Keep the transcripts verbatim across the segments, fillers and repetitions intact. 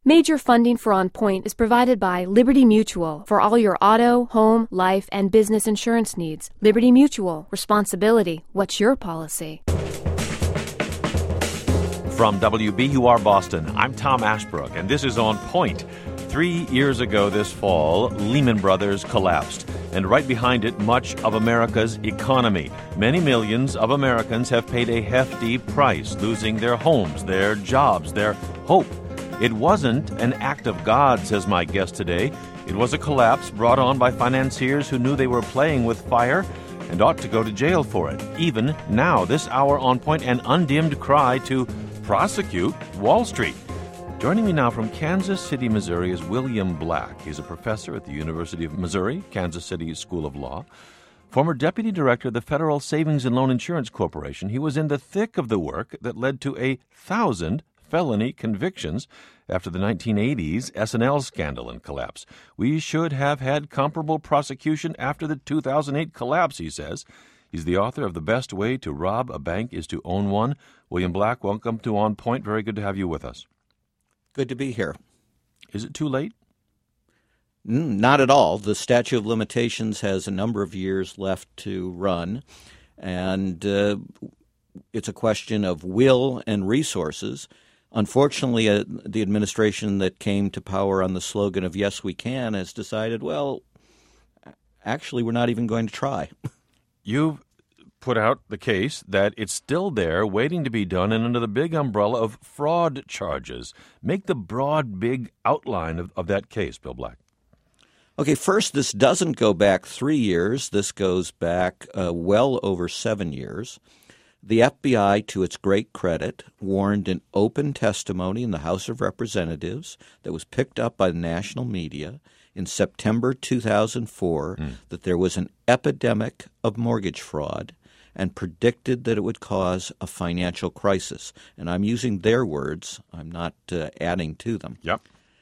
Major funding for On Point is provided by Liberty Mutual for all your auto, home, life, and business insurance needs. Liberty Mutual. Responsibility. What's your policy? From W B U R Boston, I'm Tom Ashbrook, and this is On Point. Three years ago this fall, Lehman Brothers collapsed, and right behind it, much of America's economy. Many millions of Americans have paid a hefty price, losing their homes, their jobs, their hope. It wasn't an act of God, says my guest today. It was a collapse brought on by financiers who knew they were playing with fire and ought to go to jail for it. Even now, this hour On Point, an undimmed cry to prosecute Wall Street. Joining me now from Kansas City, Missouri, is William Black. He's a professor at the University of Missouri, Kansas City School of Law. Former deputy director of the Federal Savings and Loan Insurance Corporation, he was in the thick of the work that led to a thousand felony convictions after the nineteen eighties S and L scandal and collapse. We should have had comparable prosecution after the two thousand eight collapse, he says. He's the author of The Best Way to Rob a Bank is to Own One. William Black, welcome to On Point. Very good to have you with us. Good to be here. Is it too late? Mm, not at all. The statute of limitations has a number of years left to run, and uh, it's a question of will and resources. Unfortunately, uh, the administration that came to power on the slogan of "Yes, we can" has decided, well, actually, we're not even going to try. You've put out the case that it's still there, waiting to be done, and under the big umbrella of fraud charges. Make the broad, big outline of, of that case, Bill Black. Okay, first, this doesn't go back three years. This goes back uh, well over seven years. The F B I, to its great credit, warned in open testimony in the House of Representatives that was picked up by the national media in September two thousand four mm. that there was an epidemic of mortgage fraud and predicted that it would cause a financial crisis. And I'm using their words. I'm not uh, adding to them. Yep.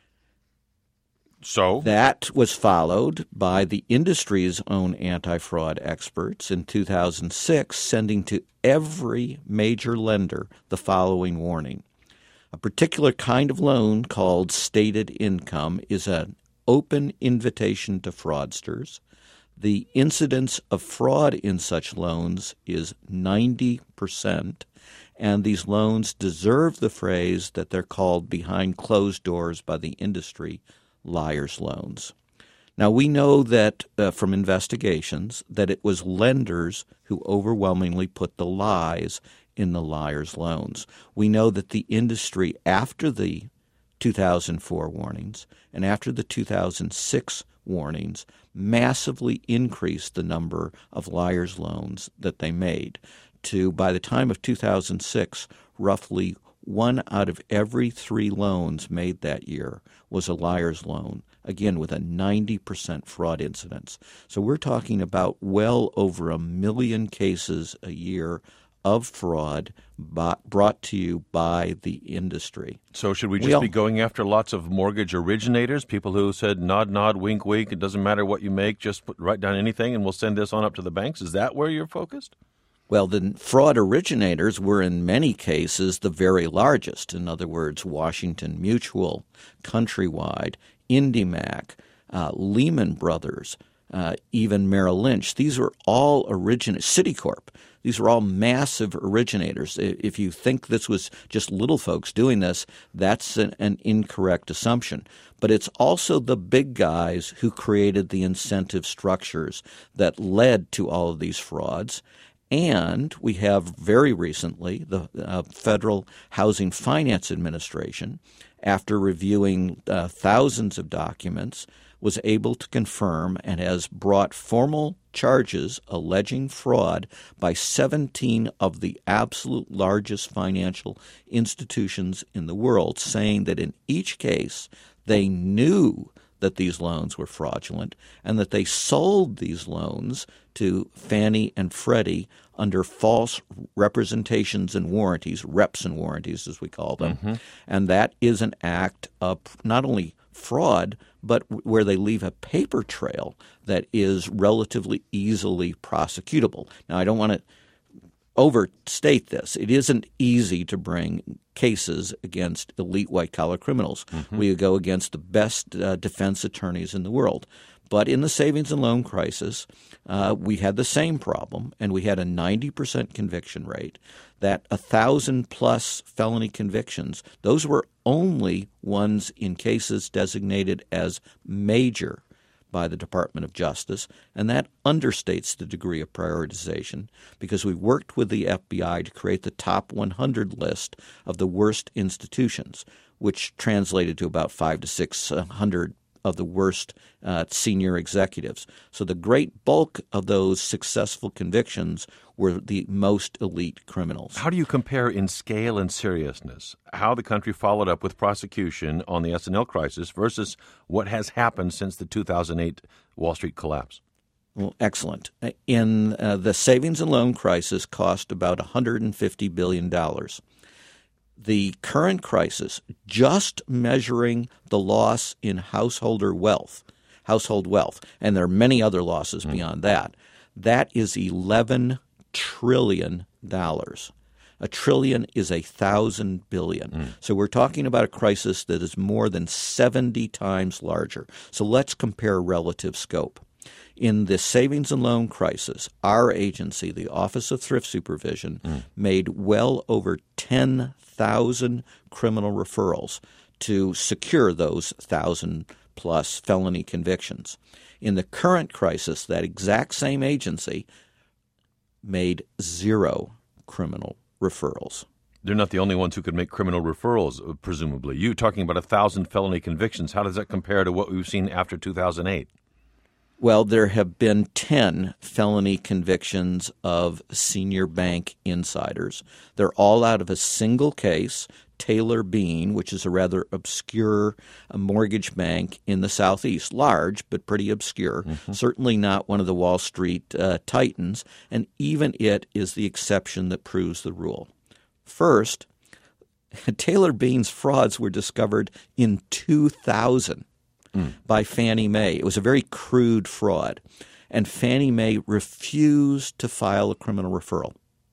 So? That was followed by the industry's own anti-fraud experts in two thousand six sending to every major lender the following warning. A particular kind of loan called stated income is an open invitation to fraudsters. The incidence of fraud in such loans is ninety percent, and these loans deserve the phrase that they're called behind closed doors by the industry, liar's loans. Now, we know that uh, from investigations that it was lenders who overwhelmingly put the lies in the liar's loans. We know that the industry, after the two thousand four warnings and after the two thousand six warnings, massively increased the number of liar's loans that they made to, by the time of two thousand six, roughly one out of every three loans made that year was a liar's loan, again with a ninety percent fraud incidence. So we're talking about well over a million cases a year of fraud brought to you by the industry. So should we just we all, be going after lots of mortgage originators, people who said nod, nod, wink, wink, it doesn't matter what you make, just put, write down anything and we'll send this on up to the banks? Is that where you're focused? Well, the fraud originators were in many cases the very largest. In other words, Washington Mutual, Countrywide, IndyMac, uh, Lehman Brothers, uh, even Merrill Lynch. These were all originators. Citicorp. These were all massive originators. If you think this was just little folks doing this, that's an, an incorrect assumption. But it's also the big guys who created the incentive structures that led to all of these frauds. And we have very recently the uh, Federal Housing Finance Administration, after reviewing uh, thousands of documents, was able to confirm and has brought formal charges alleging fraud by seventeen of the absolute largest financial institutions in the world, saying that in each case they knew that these loans were fraudulent and that they sold these loans to Fannie and Freddie under false representations and warranties, reps and warranties as we call them. Mm-hmm. And that is an act of not only fraud, but where they leave a paper trail that is relatively easily prosecutable. Now, I don't want to overstate this. It isn't easy to bring cases against elite white-collar criminals. Mm-hmm. We go against the best uh, defense attorneys in the world. But in the savings and loan crisis, uh, we had the same problem, and we had a ninety percent conviction rate. That one thousand plus felony convictions, those were only ones in cases designated as major by the Department of Justice, and that understates the degree of prioritization because we worked with the F B I to create the top one hundred list of the worst institutions, which translated to about five to six hundred of the worst uh, senior executives. So the great bulk of those successful convictions were the most elite criminals. How do you compare in scale and seriousness how the country followed up with prosecution on the S and L crisis versus what has happened since the two thousand eight Wall Street collapse? Well, excellent. In uh, the savings and loan crisis cost about one hundred fifty billion dollars. The current crisis, just measuring the loss in householder wealth, household wealth, and there are many other losses mm. beyond that, that is eleven trillion dollars. A trillion is a thousand billion. Mm. So we're talking about a crisis that is more than seventy times larger. So let's compare relative scope. In the savings and loan crisis, our agency, the Office of Thrift Supervision, mm. made well over ten thousand criminal referrals to secure those one thousand plus felony convictions. In the current crisis, that exact same agency made zero criminal referrals. They're not the only ones who could make criminal referrals, presumably. You're talking about one thousand felony convictions. How does that compare to what we've seen after two thousand eight? Well, there have been ten felony convictions of senior bank insiders. They're all out of a single case, Taylor Bean, which is a rather obscure uh, mortgage bank in the Southeast. Large, but pretty obscure. Mm-hmm. Certainly not one of the Wall Street uh, titans, and even it is the exception that proves the rule. First, Taylor Bean's frauds were discovered in two thousand. Mm. by Fannie Mae. It was a very crude fraud, and Fannie Mae refused to file a criminal referral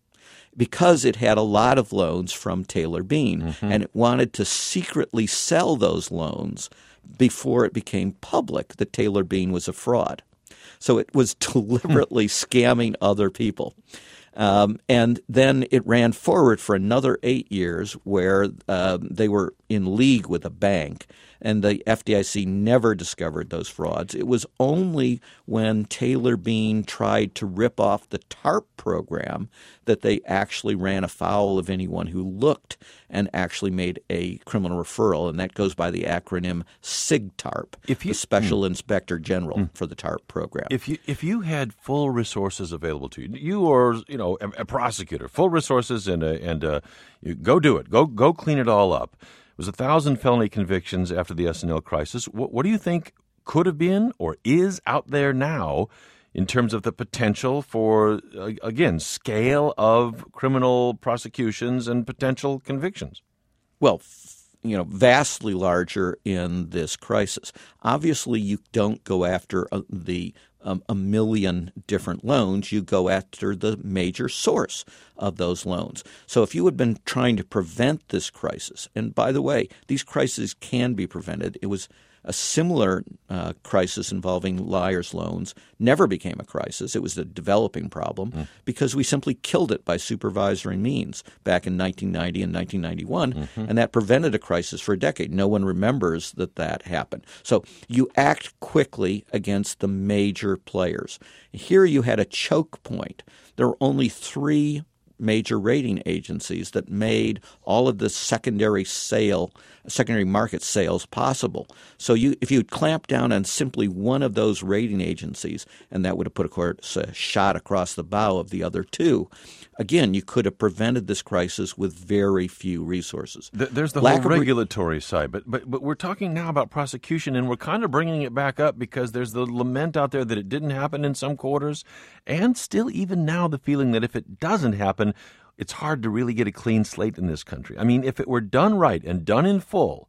because it had a lot of loans from Taylor Bean, mm-hmm. and it wanted to secretly sell those loans before it became public that Taylor Bean was a fraud. So it was deliberately scamming other people. Um, and then it ran forward for another eight years where um, they were in league with a bank, and the F D I C never discovered those frauds. It was only when Taylor Bean tried to rip off the TARP program that they actually ran afoul of anyone who looked and actually made a criminal referral, and that goes by the acronym SIGTARP, if you, the Special mm, Inspector General mm, for the TARP program. If you if you had full resources available to you, you or you know a, a prosecutor, full resources, and uh, and uh, you go do it, go go clean it all up. It was a thousand felony convictions after the S and L crisis. What, what do you think could have been or is out there now in terms of the potential for, uh, again, scale of criminal prosecutions and potential convictions? Well, you know, vastly larger in this crisis. Obviously, you don't go after uh, the um, a million different loans. You go after the major source of those loans. So if you had been trying to prevent this crisis, and by the way, these crises can be prevented. It was a similar uh, crisis involving liars' loans never became a crisis. It was a developing problem mm. because we simply killed it by supervisory means back in nineteen ninety and nineteen ninety-one, mm-hmm. and that prevented a crisis for a decade. No one remembers that that happened. So you act quickly against the major players. Here you had a choke point. There were only three major rating agencies that made all of the secondary sale, secondary market sales possible. So you, if you would clamp down on simply one of those rating agencies, and that would have put, of course, a shot across the bow of the other two, again, you could have prevented this crisis with very few resources. There's the Lack whole regulatory re- side, but, but but we're talking now about prosecution, and we're kind of bringing it back up because there's the lament out there that it didn't happen in some quarters, and still even now the feeling that if it doesn't happen, it's hard to really get a clean slate in this country. I mean, if it were done right and done in full,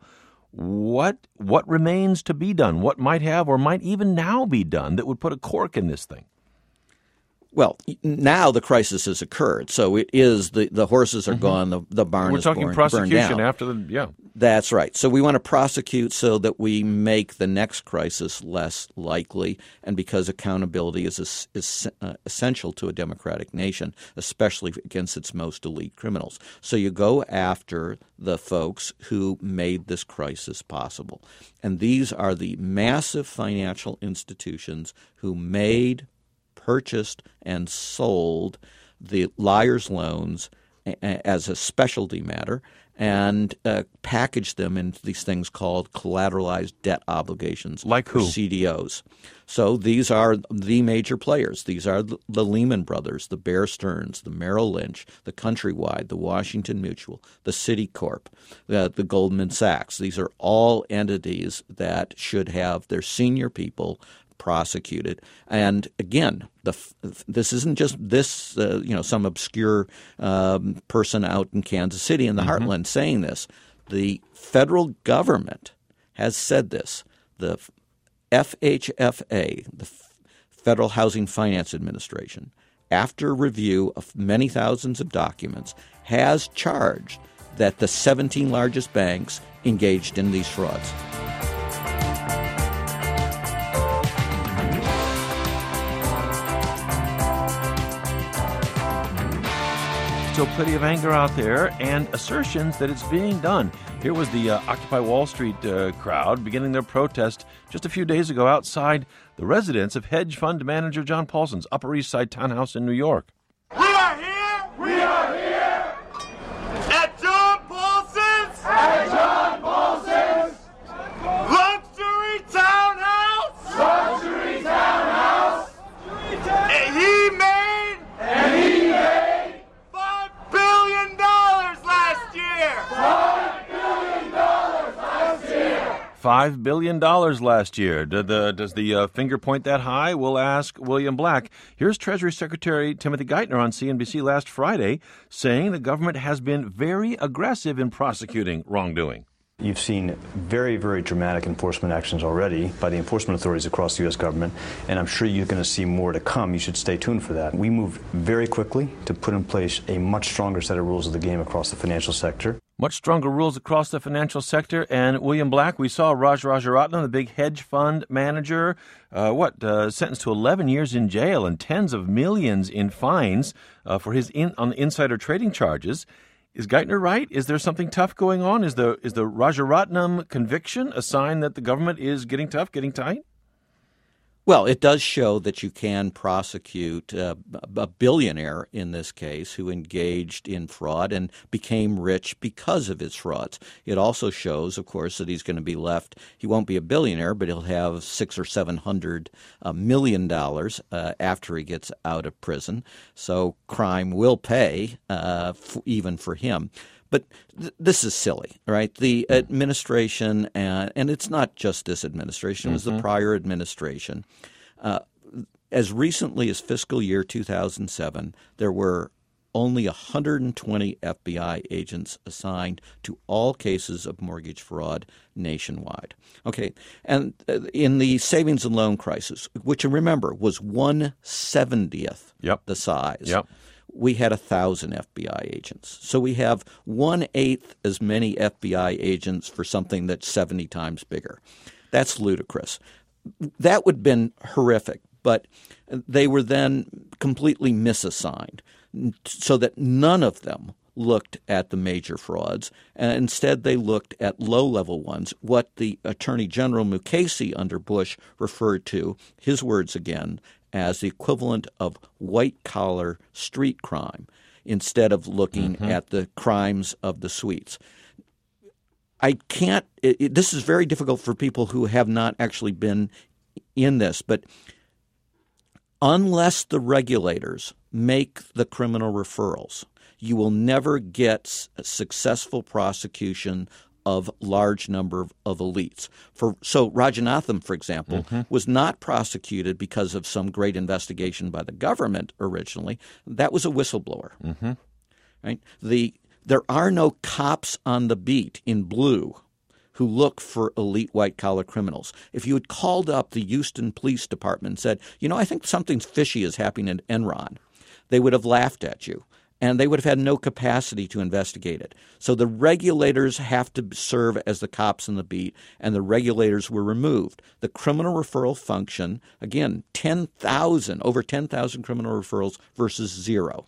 what what remains to be done? What might have or might even now be done that would put a cork in this thing? Well, now the crisis has occurred, so it is the, the horses are mm-hmm. gone, the, the barn We're is talking born, prosecution burned down. after the yeah. That's right. So we want to prosecute so that we make the next crisis less likely, and because accountability is is uh, essential to a democratic nation, especially against its most elite criminals. So you go after the folks who made this crisis possible, and these are the massive financial institutions who made, purchased, and sold the liar's loans as a specialty matter and uh, packaged them into these things called collateralized debt obligations. Like who? C D Os. So these are the major players. These are the, the Lehman Brothers, the Bear Stearns, the Merrill Lynch, the Countrywide, the Washington Mutual, the Citicorp, the, the Goldman Sachs. These are all entities that should have their senior people prosecuted. And again, the this isn't just this, uh, you know, some obscure um, person out in Kansas City in the mm-hmm. heartland saying this. The federal government has said this. The F H F A, the Federal Housing Finance Administration, after review of many thousands of documents, has charged that the seventeen largest banks engaged in these frauds. Still plenty of anger out there and assertions that it's being done. Here was the uh, Occupy Wall Street uh, crowd beginning their protest just a few days ago outside the residence of hedge fund manager John Paulson's Upper East Side townhouse in New York. We are here! We are here! At John Paulson's! At John Paulson's! Luxury townhouse! Luxury townhouse! And he made... And he made... Five billion dollars last year! Five billion dollars last year! Five billion dollars last year. Did the, does the uh, finger point that high? We'll ask William Black. Here's Treasury Secretary Timothy Geithner on C N B C last Friday saying the government has been very aggressive in prosecuting wrongdoing. You've seen very, very dramatic enforcement actions already by the enforcement authorities across the U S government, and I'm sure you're going to see more to come. You should stay tuned for that. We moved very quickly to put in place a much stronger set of rules of the game across the financial sector. Much stronger rules across the financial sector. And William Black, we saw Raj Rajaratnam, the big hedge fund manager, uh, what, uh, sentenced to eleven years in jail and tens of millions in fines uh, for his in, on insider trading charges. Is Geithner right? Is there something tough going on? Is the is the Rajaratnam conviction a sign that the government is getting tough, getting tight? Well, it does show that you can prosecute uh, a billionaire in this case who engaged in fraud and became rich because of his frauds. It also shows, of course, that he's going to be left. He won't be a billionaire, but he'll have six or seven hundred uh, million dollars uh, after he gets out of prison. So crime will pay, uh, f- even for him. But th- this is silly, right? The administration, uh, and it's not just this administration, it was mm-hmm. the prior administration. Uh, as recently as fiscal year two thousand seven, there were only one hundred twenty F B I agents assigned to all cases of mortgage fraud nationwide. Okay, and in the savings and loan crisis, which remember was one seventieth yep. the size, yep. we had one thousand F B I agents. So we have one-eighth as many F B I agents for something that's seventy times bigger. That's ludicrous. That would have been horrific, but they were then completely misassigned so that none of them looked at the major frauds. And instead, they looked at low-level ones, what the Attorney General Mukasey under Bush referred to, his words again, as the equivalent of white-collar street crime instead of looking mm-hmm. at the crimes of the suites. I can't it, – it, this is very difficult for people who have not actually been in this, but unless the regulators make the criminal referrals, you will never get a successful prosecution of large number of, of elites. For so Rajaratnam, for example, mm-hmm. was not prosecuted because of some great investigation by the government originally. That was a whistleblower. Mm-hmm. Right? The there are no cops on the beat in blue who look for elite white-collar criminals. If you had called up the Houston Police Department and said, you know, I think something fishy is happening at Enron, they would have laughed at you, and they would have had no capacity to investigate it. So the regulators have to serve as the cops on the beat, and the regulators were removed. The criminal referral function, again, ten thousand, over ten thousand criminal referrals versus zero.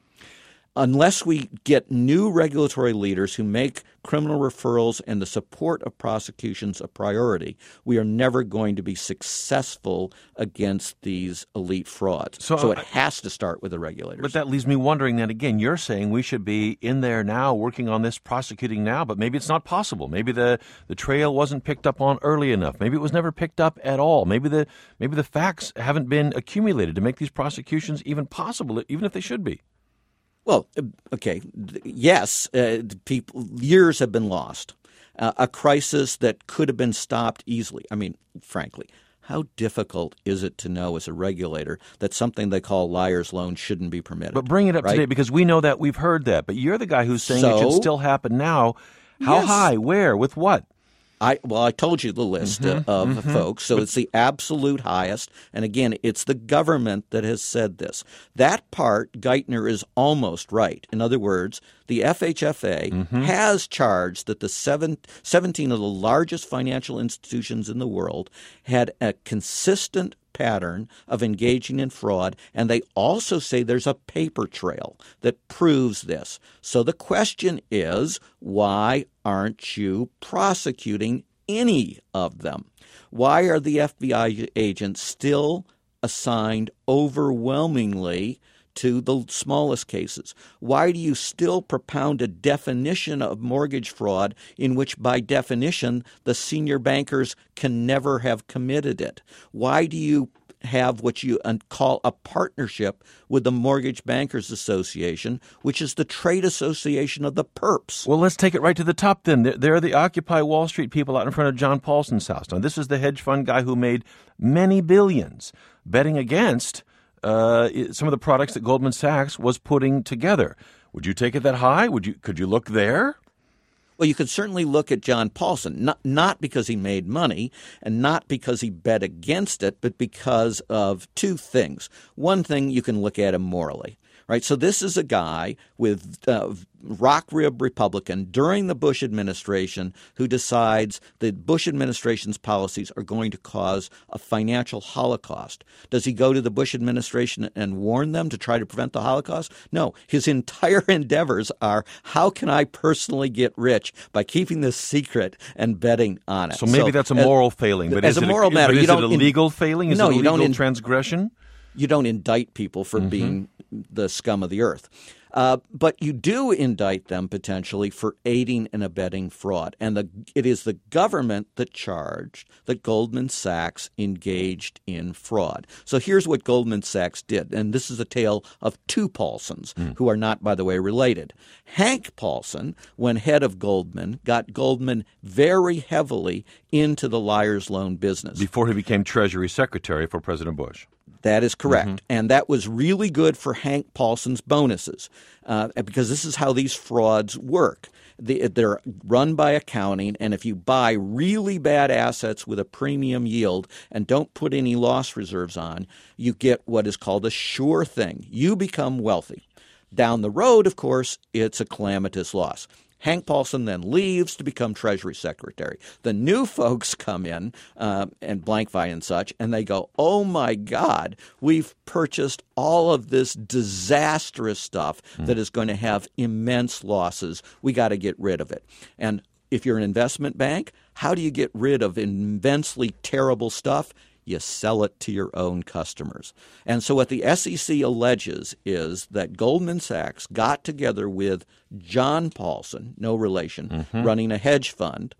Unless we get new regulatory leaders who make criminal referrals and the support of prosecutions a priority, we are never going to be successful against these elite frauds. So, so it has to start with the regulators. But that leaves me wondering that, again, you're saying we should be in there now, working on this, prosecuting now, but maybe it's not possible. Maybe the, the trail wasn't picked up on early enough. Maybe it was never picked up at all. Maybe the maybe the facts haven't been accumulated to make these prosecutions even possible, even if they should be. Well, okay, yes, uh, people, years have been lost. Uh, a crisis that could have been stopped easily. I mean, frankly, how difficult is it to know as a regulator that something they call liar's loan shouldn't be permitted? But bring it up right? today, because we know that, we've heard that. But you're the guy who's saying so, it should still happen now. How yes. high? Where? With what? I, well, I told you the list mm-hmm, of mm-hmm. folks. So it's the absolute highest. And again, it's the government that has said this. That part, Geithner is almost right. In other words, the F H F A mm-hmm. has charged that the seven, seventeen of the largest financial institutions in the world had a consistent pattern of engaging in fraud, and they also say there's a paper trail that proves this. So the question is, why aren't you prosecuting any of them? Why are the F B I agents still assigned overwhelmingly to the smallest cases? Why do you still propound a definition of mortgage fraud in which, by definition, the senior bankers can never have committed it? Why do you have what you call a partnership with the Mortgage Bankers Association, which is the trade association of the perps? Well, let's take it right to the top then. There are the Occupy Wall Street people out in front of John Paulson's house. Now, this is the hedge fund guy who made many billions betting against uh, some of the products that Goldman Sachs was putting together. Would you take it that high? Would you? Could you look there? Well, you could certainly look at John Paulson, not, not because he made money and not because he bet against it, but because of two things. One thing, you can look at him morally, right? So this is a guy with uh, rock rib Republican during the Bush administration who decides the Bush administration's policies are going to cause a financial holocaust. Does he go to the Bush administration and warn them to try to prevent the Holocaust? No. His entire endeavors are, how can I personally get rich by keeping this secret and betting on it? So maybe so, that's a moral as, failing. But as is a it moral a, matter, but you is don't it a legal in, failing? Is no, it a you legal don't in, transgression? You don't indict people for mm-hmm. being the scum of the earth. Uh, but you do indict them potentially for aiding and abetting fraud. And the, it is the government that charged that Goldman Sachs engaged in fraud. So here's what Goldman Sachs did. And this is a tale of two Paulsons, mm. who are not, by the way, related. Hank Paulson, when head of Goldman, got Goldman very heavily into the liar's loan business. Before he became Treasury Secretary for President Bush. That is correct. Mm-hmm. And that was really good for Hank Paulson's bonuses uh, because this is how these frauds work. They, they're run by accounting, and if you buy really bad assets with a premium yield and don't put any loss reserves on, you get what is called a sure thing. You become wealthy. Down the road, of course, it's a calamitous loss. Hank Paulson then leaves to become Treasury Secretary. The new folks come in, uh, and Blankfein and such, and they go, oh, my God, we've purchased all of this disastrous stuff mm. that is going to have immense losses. We got to get rid of it. And if you're an investment bank, how do you get rid of immensely terrible stuff? You sell it to your own customers. And so what the S E C alleges is that Goldman Sachs got together with John Paulson, no relation, mm-hmm. running a hedge fund,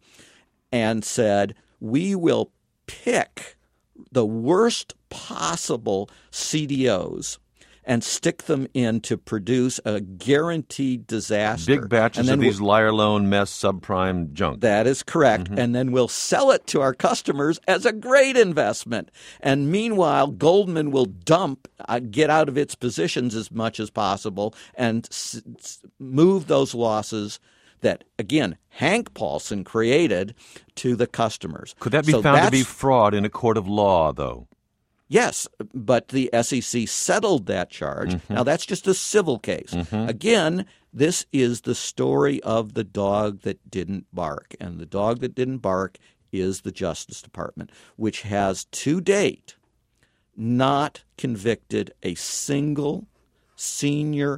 and said, we will pick the worst possible C D Os and stick them in to produce a guaranteed disaster. Big batches of these we'll, liar loan mess subprime junk. That is correct. Mm-hmm. And then we'll sell it to our customers as a great investment. And meanwhile, Goldman will dump, uh, get out of its positions as much as possible and s- s- move those losses. that, again, Hank Paulson created to the customers. Could that be So found to be that's- fraud in a court of law, though? Yes, but the S E C settled that charge. Mm-hmm. Now, that's just a civil case. Mm-hmm. Again, this is the story of the dog that didn't bark. And the dog that didn't bark is the Justice Department, which has to date not convicted a single senior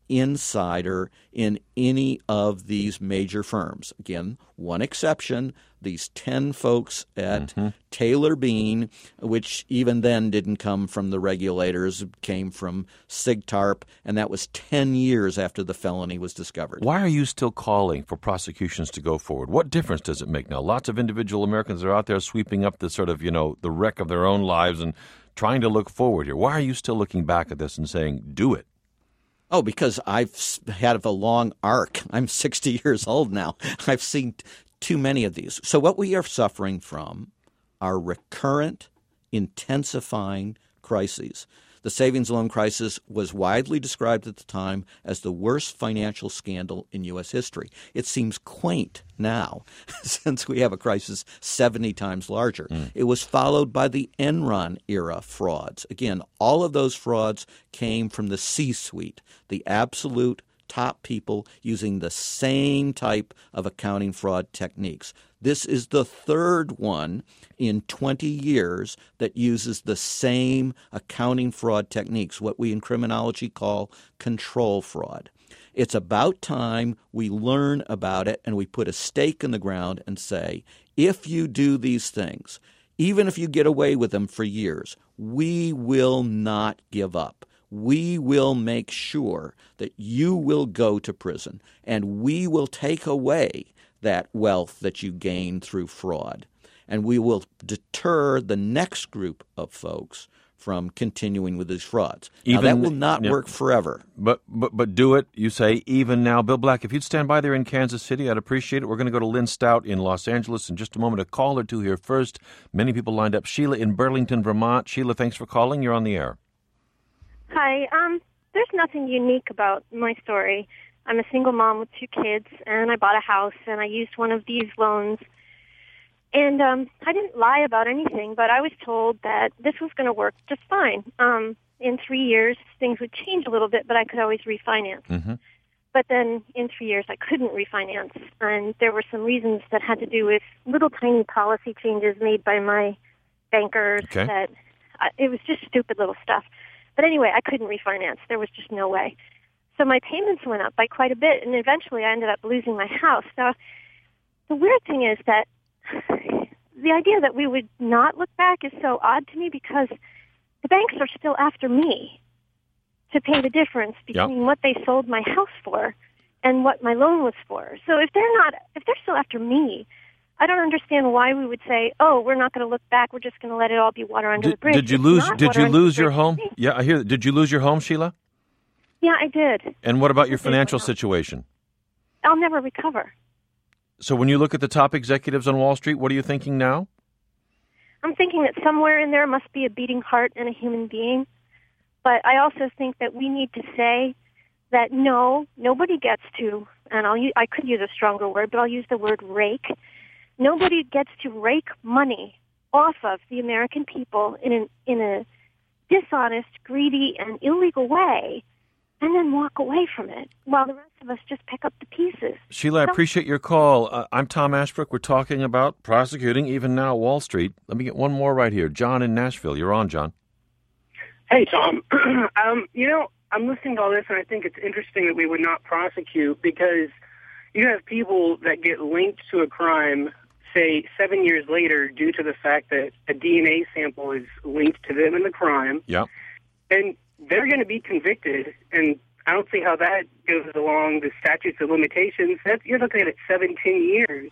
insider in any of these major firms. Again, one exception, these ten folks at mm-hmm. Taylor Bean, which even then didn't come from the regulators, it came from SIGTARP, and that was ten years after the felony was discovered. Why are you still calling for prosecutions to go forward? What difference does it make now? Lots of individual Americans are out there sweeping up the sort of, you know, the wreck of their own lives and trying to look forward here. Why are you still looking back at this and saying, do it? Oh, because I've had a long arc. I'm sixty years old now. I've seen too many of these. So what we are suffering from are recurrent, intensifying crises. The savings loan crisis was widely described at the time as the worst financial scandal in U S history. It seems quaint now, since we have a crisis seventy times larger. Mm. It was followed by the Enron era frauds. Again, all of those frauds came from the C-suite, the absolute top people using the same type of accounting fraud techniques. This is the third one in twenty years that uses the same accounting fraud techniques, what we in criminology call control fraud. It's about time we learn about it and we put a stake in the ground and say, if you do these things, even if you get away with them for years, we will not give up. We will make sure that you will go to prison, and we will take away that wealth that you gain through fraud. And we will deter the next group of folks from continuing with these frauds. Even, now, that will not yeah, work forever. But, but but do it, you say, even now. Bill Black, if you'd stand by there in Kansas City, I'd appreciate it. We're going to go to Lynn Stout in Los Angeles in just a moment. A call or two here first. Many people lined up. Sheila in Burlington, Vermont. Sheila, thanks for calling. You're on the air. Hi. Um, there's nothing unique about my story. I'm a single mom with two kids, and I bought a house, and I used one of these loans. And um, I didn't lie about anything, but I was told that this was going to work just fine. Um, in three years, things would change a little bit, but I could always refinance. Mm-hmm. But then in three years, I couldn't refinance, and there were some reasons that had to do with little tiny policy changes made by my bankers. Okay. That uh, it was just stupid little stuff. But anyway, I couldn't refinance. There was just no way. So my payments went up by quite a bit, and eventually I ended up losing my house. Now, the weird thing is that the idea that we would not look back is so odd to me, because the banks are still after me to pay the difference between yep. what they sold my house for and what my loan was for. So if they're not, if they're still after me, I don't understand why we would say, "Oh, we're not going to look back. We're just going to let it all be water under did, the bridge." Did you it's lose? Did you lose your home? bridge. Yeah, I hear. Did you lose your home, Sheila? Yeah, I did. And what about your financial situation? I'll never recover. So when you look at the top executives on Wall Street, what are you thinking now? I'm thinking that somewhere in there must be a beating heart and a human being. But I also think that we need to say that no, nobody gets to, and I'll use, I could use a stronger word, but I'll use the word rake. Nobody gets to rake money off of the American people in an, in a dishonest, greedy, and illegal way, and then walk away from it while the rest of us just pick up the pieces. Sheila, I so, appreciate your call. Uh, I'm Tom Ashbrook. We're talking about prosecuting, even now, Wall Street. Let me get one more right here. John in Nashville. You're on, John. Hey, Tom. um, you know, I'm listening to all this, and I think it's interesting that we would not prosecute, because you have people that get linked to a crime, say, seven years later due to the fact that a D N A sample is linked to them in the crime. Yeah. And they're going to be convicted, and I don't see how that goes along the statutes of limitations. That's, you're looking at seventeen years.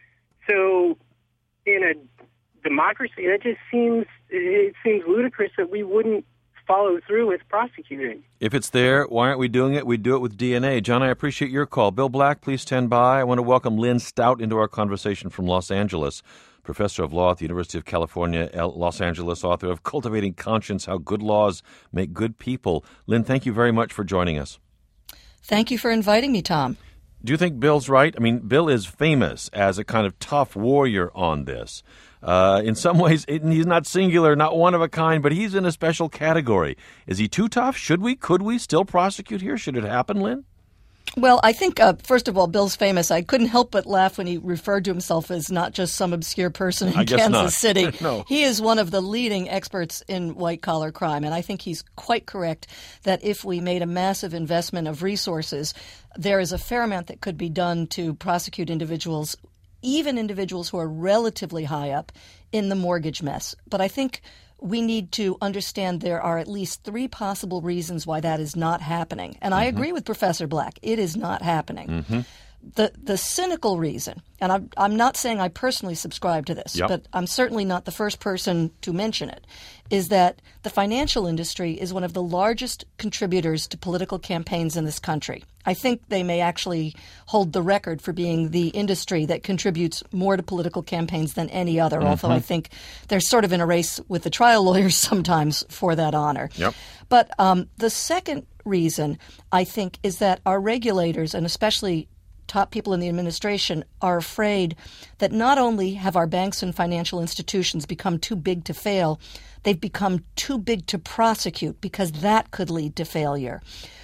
So in a democracy, that just seems, it seems ludicrous that we wouldn't follow through with prosecuting. If it's there, why aren't we doing it? We do it with D N A. John, I appreciate your call. Bill Black, please stand by. I want to welcome Lynn Stout into our conversation from Los Angeles. Professor of Law at the University of California, Los Angeles, author of Cultivating Conscience, How Good Laws Make Good People. Lynn, thank you very much for joining us. Thank you for inviting me, Tom. Do you think Bill's right? I mean, Bill is famous as a kind of tough warrior on this. Uh, in some ways, it, he's not singular, not one of a kind, but he's in a special category. Is he too tough? Should we, could we still prosecute here? Should it happen, Lynn? Well, I think, uh, first of all, Bill's famous. I couldn't help but laugh when he referred to himself as not just some obscure person in I guess Kansas not. City. No. He is one of the leading experts in white-collar crime, and I think he's quite correct that if we made a massive investment of resources, there is a fair amount that could be done to prosecute individuals, even individuals who are relatively high up in the mortgage mess. But I think we need to understand there are at least three possible reasons why that is not happening. And I mm-hmm. agree with Professor Black. It is not happening. Mm-hmm. The the cynical reason, and I'm, I'm not saying I personally subscribe to this, yep. but I'm certainly not the first person to mention it, is that the financial industry is one of the largest contributors to political campaigns in this country. I think they may actually hold the record for being the industry that contributes more to political campaigns than any other, mm-hmm. although I think they're sort of in a race with the trial lawyers sometimes for that honor. Yep. But um, the second reason, I think, is that our regulators, and especially top people in the administration, are afraid that not only have our banks and financial institutions become too big to fail, they've become too big to prosecute because that could lead to failure.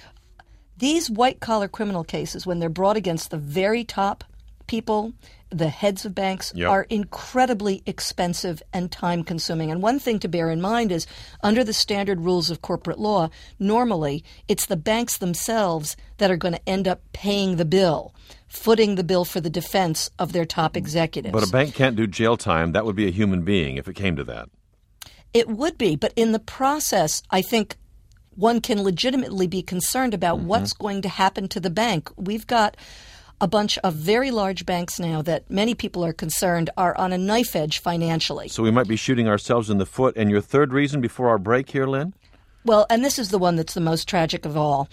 These white-collar criminal cases, when they're brought against the very top people, the heads of banks, yep. are incredibly expensive and time-consuming. And one thing to bear in mind is, under the standard rules of corporate law, normally it's the banks themselves that are going to end up paying the bill, footing the bill for the defense of their top executives. But a bank can't do jail time. That would be a human being if it came to that. It would be. But in the process, I think one can legitimately be concerned about mm-hmm. what's going to happen to the bank. We've got a bunch of very large banks now that many people are concerned are on a knife edge financially. So we might be shooting ourselves in the foot. And your third reason before our break here, Lynn? Well, and this is the one that's the most tragic of all.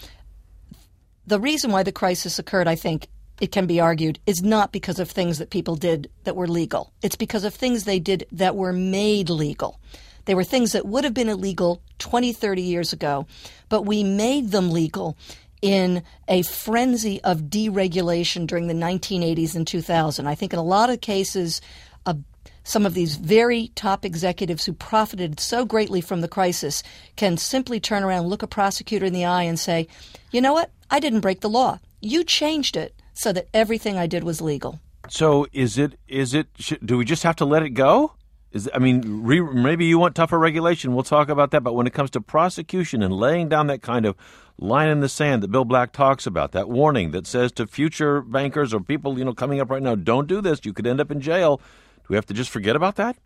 The reason why the crisis occurred, I think, it can be argued, is not because of things that people did that were legal. It's because of things they did that were made legal. They were things that would have been illegal twenty, thirty years ago, but we made them legal in a frenzy of deregulation during the nineteen eighties and two thousand. I think in a lot of cases, uh, some of these very top executives who profited so greatly from the crisis can simply turn around, look a prosecutor in the eye and say, you know what? I didn't break the law. You changed it so that everything I did was legal. So is it, is it, should, do we just have to let it go? Is, I mean, re, maybe you want tougher regulation. We'll talk about that. But when it comes to prosecution and laying down that kind of line in the sand that Bill Black talks about, that warning that says to future bankers or people, you know, coming up right now, don't do this. You could end up in jail. Do we have to just forget about that?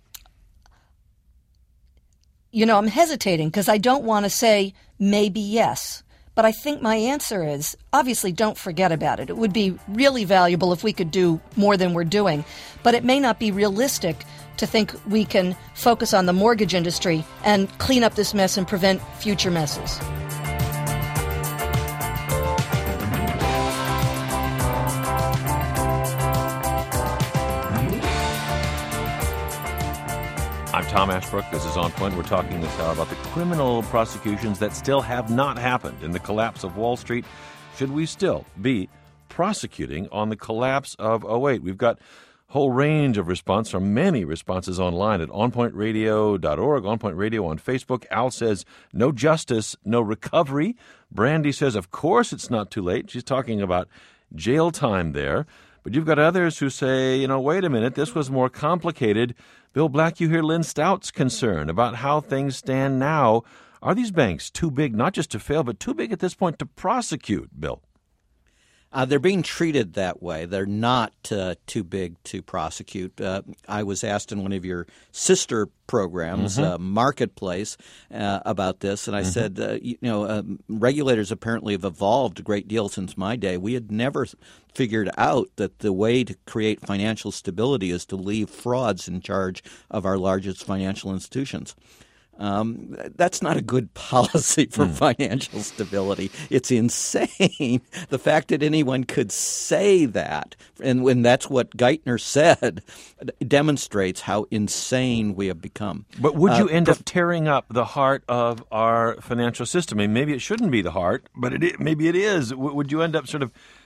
You know, I'm hesitating because I don't want to say maybe yes. But I think my answer is, obviously, don't forget about it. It would be really valuable if we could do more than we're doing. But it may not be realistic to think we can focus on the mortgage industry and clean up this mess and prevent future messes. I'm Tom Ashbrook. This is On Point. We're talking this hour about the criminal prosecutions that still have not happened in the collapse of Wall Street. Should we still be prosecuting on the collapse of oh eight? We've got a whole range of response from many responses online at on point radio dot org, On Point Radio on Facebook. Al says, no justice, no recovery. Brandy says, of course it's not too late. She's talking about jail time there. But you've got others who say, you know, wait a minute, this was more complicated. Bill Black, you hear Lynn Stout's concern about how things stand now. Are these banks too big, not just to fail, but too big at this point to prosecute, Bill? Uh, they're being treated that way. They're not uh, too big to prosecute. Uh, I was asked in one of your sister programs, mm-hmm. uh, Marketplace, uh, about this, and I mm-hmm. said, uh, you know, uh, regulators apparently have evolved a great deal since my day. We had never figured out that the way to create financial stability is to leave frauds in charge of our largest financial institutions. Um, that's not a good policy for mm. financial stability. It's insane. The fact that anyone could say that, and when that's what Geithner said, demonstrates how insane we have become. But would you uh, end prof- up tearing up the heart of our financial system? I mean, maybe it shouldn't be the heart, but it, maybe it is. W- would you end up sort of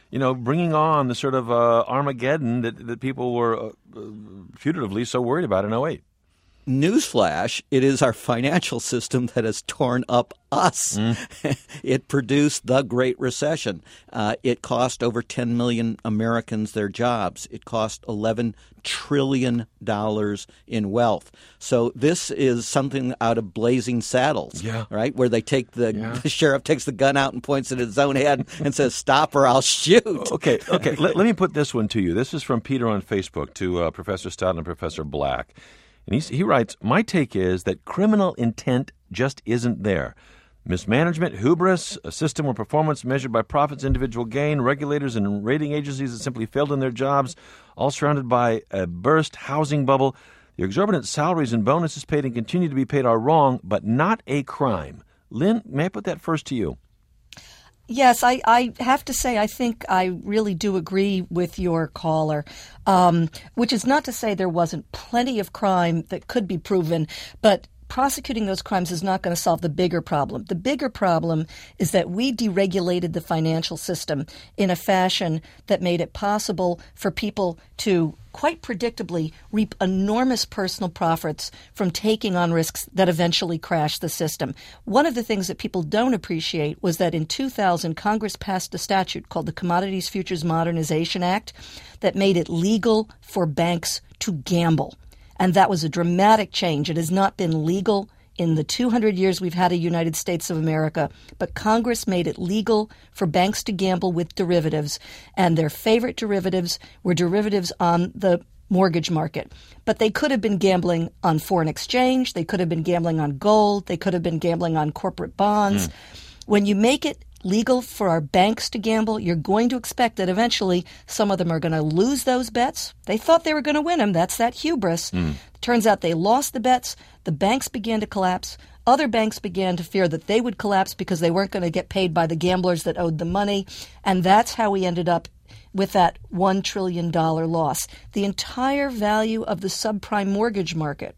you know, bringing on the sort of uh, Armageddon that, that people were uh, putatively so worried about in oh eight. Newsflash, it is our financial system that has torn up us. Mm. It produced the Great Recession. Uh, it cost over ten million Americans their jobs. It cost eleven trillion dollars in wealth. So this is something out of Blazing Saddles, yeah. right, where they take the, yeah. the sheriff takes the gun out and points it at his own head and says, stop or I'll shoot. Okay, okay. let, let me put this one to you. This is from Peter on Facebook to uh, Professor Stout and Professor Black. And he, he writes, my take is that criminal intent just isn't there. Mismanagement, hubris, a system where performance measured by profits, individual gain, regulators and rating agencies that simply failed in their jobs, all surrounded by a burst housing bubble. The exorbitant salaries and bonuses paid and continue to be paid are wrong, but not a crime. Lynn, may I put that first to you? Yes, I, I have to say I think I really do agree with your caller, um, which is not to say there wasn't plenty of crime that could be proven, but prosecuting those crimes is not going to solve the bigger problem. The bigger problem is that we deregulated the financial system in a fashion that made it possible for people to quite predictably reap enormous personal profits from taking on risks that eventually crash the system. One of the things that people don't appreciate was that in two thousand, Congress passed a statute called the Commodities Futures Modernization Act that made it legal for banks to gamble. And that was a dramatic change. It has not been legal in the two hundred years we've had a United States of America, but Congress made it legal for banks to gamble with derivatives, and their favorite derivatives were derivatives on the mortgage market. But they could have been gambling on foreign exchange, they could have been gambling on gold, they could have been gambling on corporate bonds. Mm. When you make it legal for our banks to gamble, you're going to expect that eventually some of them are going to lose those bets. They thought they were going to win them. That's that hubris. Mm. Turns out they lost the bets. The banks began to collapse. Other banks began to fear that they would collapse because they weren't going to get paid by the gamblers that owed the money. And that's how we ended up with that one trillion dollars loss. The entire value of the subprime mortgage market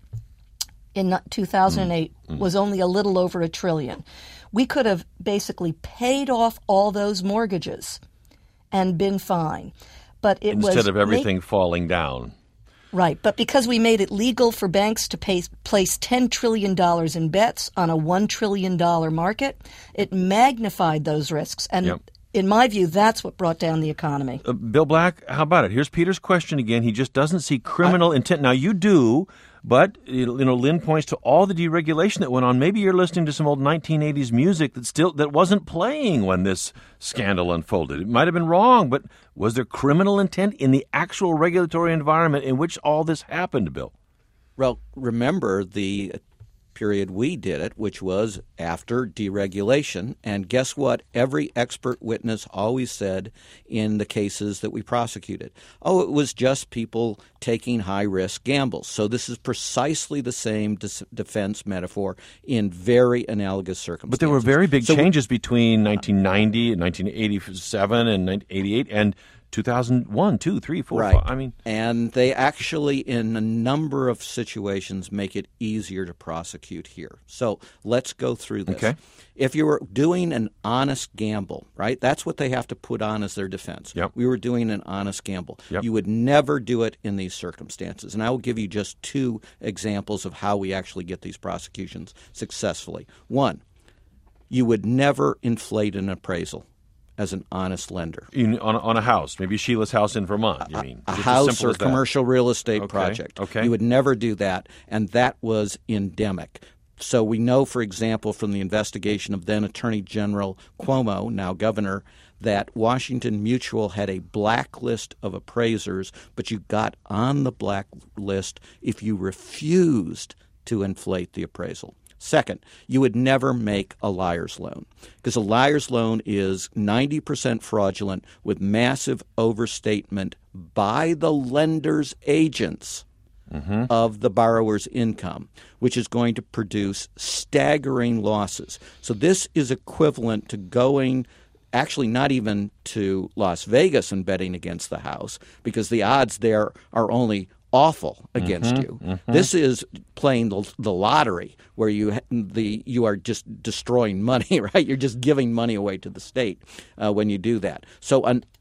in two thousand eight mm. Mm. was only a little over a trillion. We could have basically paid off all those mortgages and been fine. But it Instead was of everything make, falling down. Right. But because we made it legal for banks to pay, place ten trillion dollars in bets on a one trillion dollars market, it magnified those risks. And yep. in my view, that's what brought down the economy. Uh, Bill Black, how about it? Here's Peter's question again. He just doesn't see criminal I, intent. Now, you do. But, you know, Lynn points to all the deregulation that went on. Maybe you're listening to some old nineteen eighties music that still that wasn't playing when this scandal unfolded. It might have been wrong, but was there criminal intent in the actual regulatory environment in which all this happened, Bill? Well, remember the period we did it, which was after deregulation. And guess what? Every expert witness always said in the cases that we prosecuted, oh, it was just people taking high-risk gambles. So this is precisely the same dis- defense metaphor in very analogous circumstances. But there were very big so changes we, between nineteen ninety and nineteen eighty-seven and nineteen eighty-eight and two thousand one, two, three, four, right. five. I mean, and they actually, in a number of situations, make it easier to prosecute here. So let's go through this. Okay. If you were doing an honest gamble, right, that's what they have to put on as their defense. Yep. We were doing an honest gamble. Yep. You would never do it in these circumstances. And I will give you just two examples of how we actually get these prosecutions successfully. One, you would never inflate an appraisal as an honest lender. In, on, on a house, maybe Sheila's house in Vermont, you mean? A, a Just house or as commercial real estate okay. project. Okay. You would never do that, and that was endemic. So we know, for example, from the investigation of then Attorney General Cuomo, now governor, that Washington Mutual had a blacklist of appraisers, but you got on the blacklist if you refused to inflate the appraisal. Second, you would never make a liar's loan because a liar's loan is ninety percent fraudulent with massive overstatement by the lender's agents mm-hmm. of the borrower's income, which is going to produce staggering losses. So this is equivalent to going actually not even to Las Vegas and betting against the house because the odds there are only awful against mm-hmm, you. Mm-hmm. This is playing the, the lottery where you the you are just destroying money, right? You're just giving money away to the state uh, when you do that. So an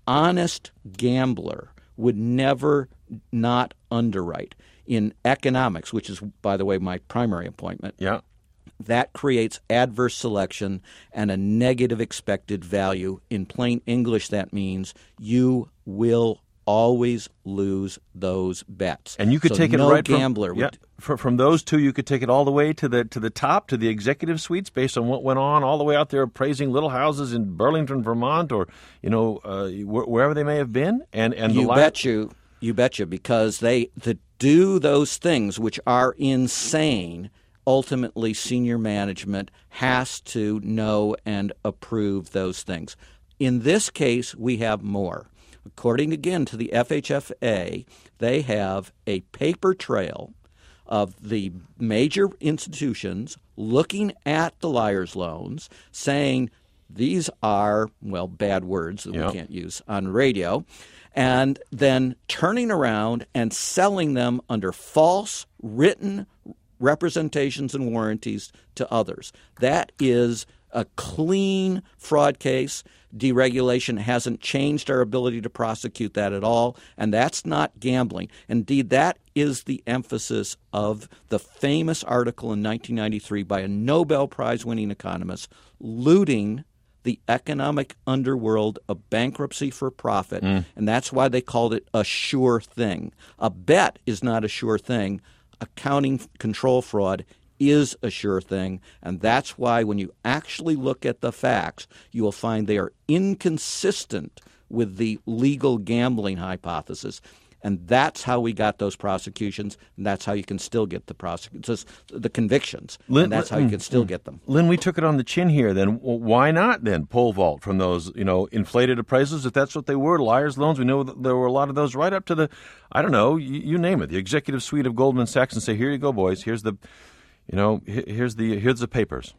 honest gambler would never not underwrite. In economics, which is, by the way, my primary appointment, yeah. that creates adverse selection and a negative expected value. In plain English, that means you will always lose those bets. And you could so take it no right gambler from, would, yeah, from, from those two, you could take it all the way to the to the top, to the executive suites, based on what went on, all the way out there appraising little houses in Burlington, Vermont, or you know uh, wh- wherever they may have been. And and you the bet you, you bet you, because they the do those things which are insane. Ultimately, senior management has to know and approve those things. In this case, we have more. According, again, to the F H F A, they have a paper trail of the major institutions looking at the liar's loans, saying these are, well, bad words that yep. we can't use on radio, and then turning around and selling them under false written representations and warranties to others. That is a clean fraud case. Deregulation hasn't changed our ability to prosecute that at all, and that's not gambling. Indeed, that is the emphasis of the famous article in nineteen ninety-three by a Nobel Prize-winning economist, Looting the Economic Underworld of Bankruptcy for Profit, mm. and that's why they called it a sure thing. A bet is not a sure thing. Accounting control fraud is a sure thing, and that's why when you actually look at the facts, you will find they are inconsistent with the legal gambling hypothesis. And that's how we got those prosecutions, and that's how you can still get the prosecutions, the convictions, Lynn, and that's how you can still get them. Lynn, we took it on the chin here. Then why not then pole vault from those, you know, inflated appraisals if that's what they were, liar's loans? We know that there were a lot of those right up to the, I don't know, you, you name it, the executive suite of Goldman Sachs, and say, here you go, boys. Here's the, you know, here's the here's the papers.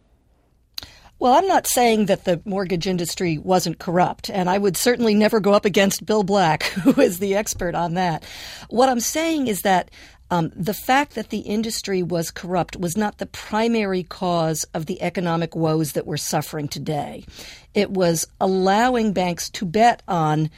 Well, I'm not saying that the mortgage industry wasn't corrupt, and I would certainly never go up against Bill Black, who is the expert on that. What I'm saying is that um, the fact that the industry was corrupt was not the primary cause of the economic woes that we're suffering today. It was allowing banks to bet on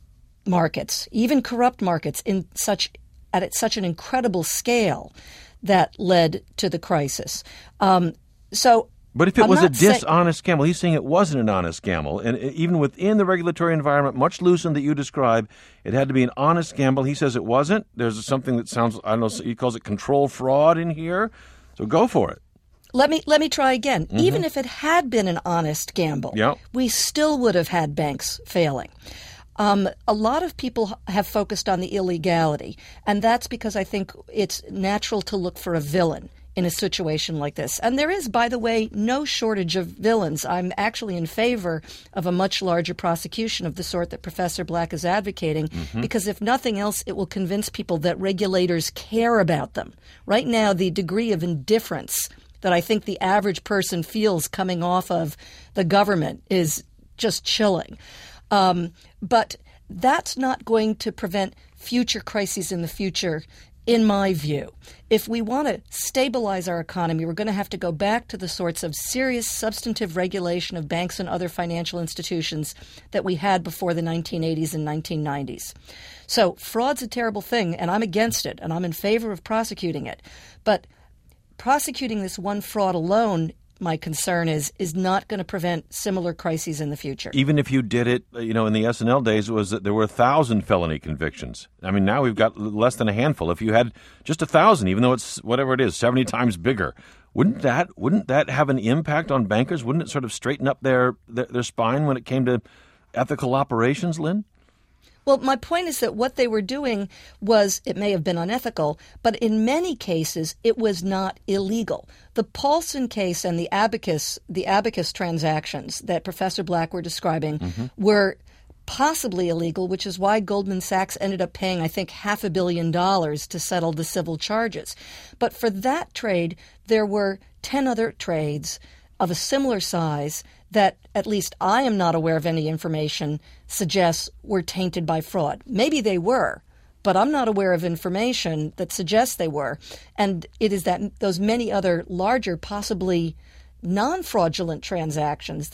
markets, even corrupt markets, in such at such an incredible scale that led to the crisis. Um, so. But if it I'm was a say- dishonest gamble, he's saying it wasn't an honest gamble. And even within the regulatory environment, much loosened that you describe, it had to be an honest gamble. He says it wasn't. There's something that sounds, I don't know, he calls it control fraud in here. So go for it. Let me let me try again. Mm-hmm. Even if it had been an honest gamble, yep. we still would have had banks failing. Um, a lot of people have focused on the illegality, and that's because I think it's natural to look for a villain in a situation like this. And there is, by the way, no shortage of villains. I'm actually in favor of a much larger prosecution of the sort that Professor Black is advocating, mm-hmm. because if nothing else, it will convince people that regulators care about them. Right now, the degree of indifference that I think the average person feels coming off of the government is just chilling. Um, but that's not going to prevent future crises in the future, in my view. If we want to stabilize our economy, we're going to have to go back to the sorts of serious substantive regulation of banks and other financial institutions that we had before the nineteen eighties and nineteen nineties. So fraud's a terrible thing, and I'm against it, and I'm in favor of prosecuting it. But prosecuting this one fraud alone, my concern is, is not going to prevent similar crises in the future. Even if you did it, you know, in the S and L days, it was that there were a thousand felony convictions. I mean, now we've got less than a handful. If you had just a thousand, even though it's whatever it is, seventy times bigger, wouldn't that wouldn't that have an impact on bankers? Wouldn't it sort of straighten up their their, their spine when it came to ethical operations, Lynn? Well, my point is that what they were doing was, it may have been unethical, but in many cases it was not illegal. The Paulson case and the Abacus, the Abacus transactions that Professor Black were describing mm-hmm. were possibly illegal, which is why Goldman Sachs ended up paying, I think, half a billion dollars to settle the civil charges. But for that trade, there were ten other trades of a similar size that, at least I am not aware of any information, suggests were tainted by fraud. Maybe they were, but I'm not aware of information that suggests they were. And it is that those many other larger, possibly non-fraudulent transactions that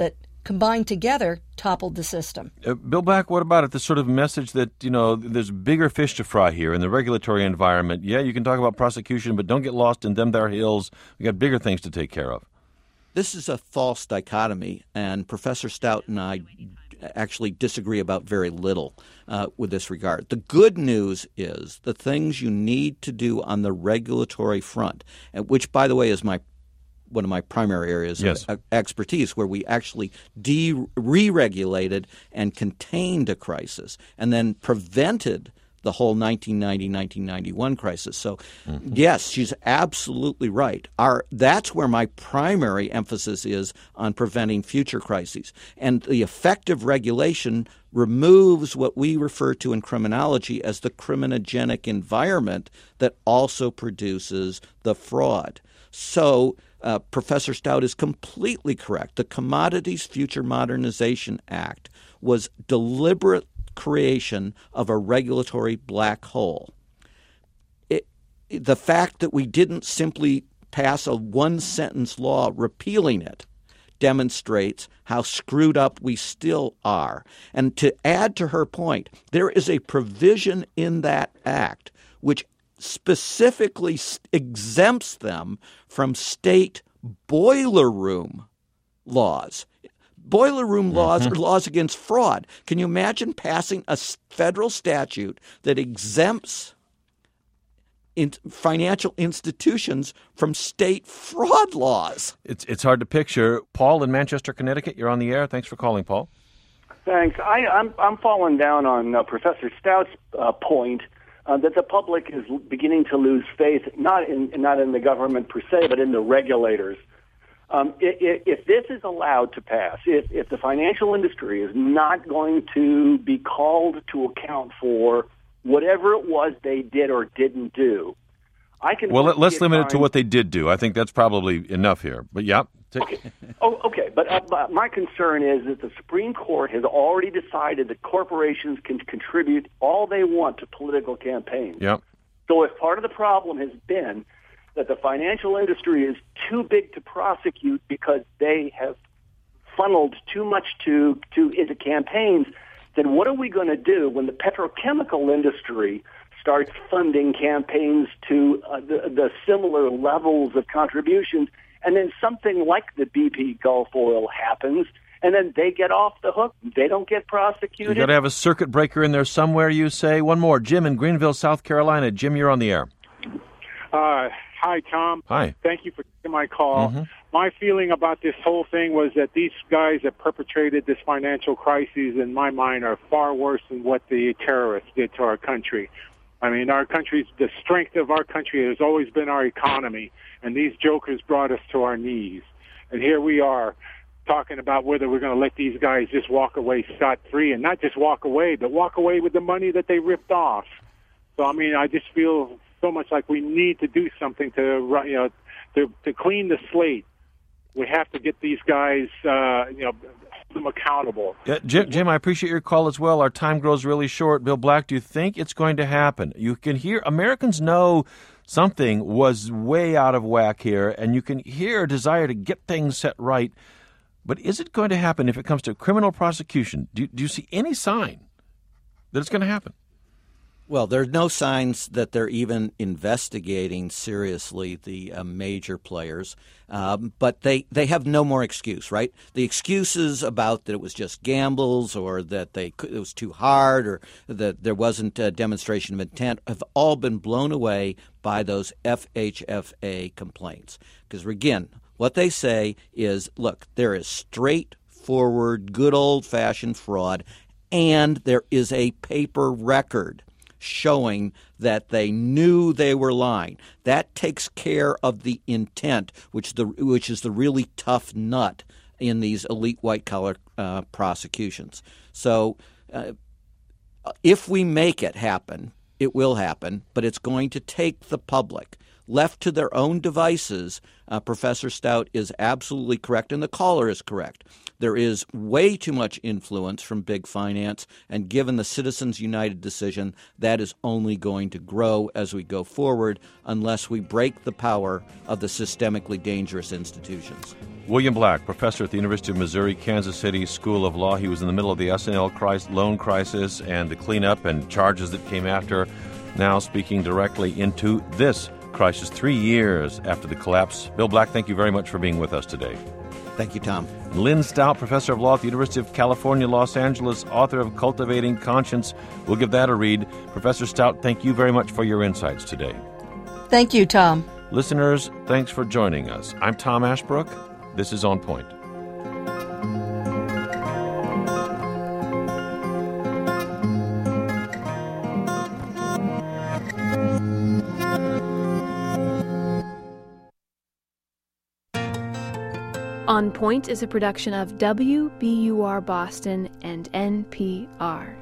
combined together, toppled the system. Uh, Bill Black, what about it? The sort of message that, you know, there's bigger fish to fry here in the regulatory environment. Yeah, you can talk about prosecution, but don't get lost in them there hills. We got bigger things to take care of. This is a false dichotomy, and Professor Stout and I actually disagree about very little uh, with this regard. The good news is the things you need to do on the regulatory front, which, by the way, is my one of my primary areas yes. of expertise, where we actually de- re-regulated and contained a crisis and then prevented the whole nineteen ninety, nineteen ninety-one crisis. So, mm-hmm. yes, she's absolutely right. Our that's where my primary emphasis is on preventing future crises. And the effective regulation removes what we refer to in criminology as the criminogenic environment that also produces the fraud. So uh, Professor Stout is completely correct. The Commodities Future Modernization Act was deliberate creation of a regulatory black hole. It, the fact that we didn't simply pass a one-sentence law repealing it demonstrates how screwed up we still are. And to add to her point, there is a provision in that act which specifically exempts them from state boiler room laws. Boiler room laws mm-hmm. are laws against fraud. Can you imagine passing a federal statute that exempts in financial institutions from state fraud laws? It's it's hard to picture. Paul in Manchester, Connecticut, you're on the air. Thanks for calling, Paul. Thanks. I, I'm I'm falling down on uh, Professor Stout's uh, point uh, that the public is beginning to lose faith, not in not in the government per se, but in the regulators. Um, if, if this is allowed to pass, if, if the financial industry is not going to be called to account for whatever it was they did or didn't do, I can. Well, let's limit it to what they did do. I think that's probably enough here. But yeah. Okay. Oh, okay. But, uh, but my concern is that the Supreme Court has already decided that corporations can contribute all they want to political campaigns. Yep. So if part of the problem has been that the financial industry is too big to prosecute because they have funneled too much to, to into campaigns, then what are we going to do when the petrochemical industry starts funding campaigns to uh, the, the similar levels of contributions, and then something like the B P Gulf Oil happens, and then they get off the hook, they don't get prosecuted? You got to have a circuit breaker in there somewhere, you say. One more. Jim in Greenville, South Carolina. Jim, you're on the air. Uh, hi, Tom. Hi. Thank you for taking my call. Mm-hmm. My feeling about this whole thing was that these guys that perpetrated this financial crisis, in my mind, are far worse than what the terrorists did to our country. I mean, our country's, the strength of our country has always been our economy, and these jokers brought us to our knees. And here we are talking about whether we're going to let these guys just walk away scot-free, and not just walk away, but walk away with the money that they ripped off. So, I mean, I just feel so much like we need to do something to, you know, to, to clean the slate. We have to get these guys, uh, you know, them accountable. Yeah, Jim, Jim, I appreciate your call as well. Our time grows really short. Bill Black, do you think it's going to happen? You can hear Americans know something was way out of whack here, and you can hear a desire to get things set right. But is it going to happen if it comes to criminal prosecution? Do, do you see any sign that it's going to happen? Well, there are no signs that they're even investigating seriously the uh, major players, um, but they, they have no more excuse, right? The excuses about that it was just gambles or that they it was too hard or that there wasn't a demonstration of intent have all been blown away by those F H F A complaints. Because, again, what they say is, look, there is straightforward, good old-fashioned fraud, and there is a paper record showing that they knew they were lying. That takes care of the intent, which the which is the really tough nut in these elite white-collar uh, prosecutions. So uh, if we make it happen, it will happen, but it's going to take the public. Left to their own devices, uh, Professor Stout is absolutely correct, and the caller is correct. There is way too much influence from big finance, and given the Citizens United decision, that is only going to grow as we go forward unless we break the power of the systemically dangerous institutions. William Black, professor at the University of Missouri, Kansas City School of Law. He was in the middle of the S N L crisis, loan crisis and the cleanup and charges that came after. Now speaking directly into this crisis three years after the collapse. Bill Black, thank you very much for being with us today. Thank you, Tom. Lynn Stout, professor of law at the University of California, Los Angeles, author of Cultivating Conscience. We'll give that a read. Professor Stout, thank you very much for your insights today. Thank you, Tom. Listeners, thanks for joining us. I'm Tom Ashbrook. This is On Point. On Point is a production of W B U R Boston and N P R.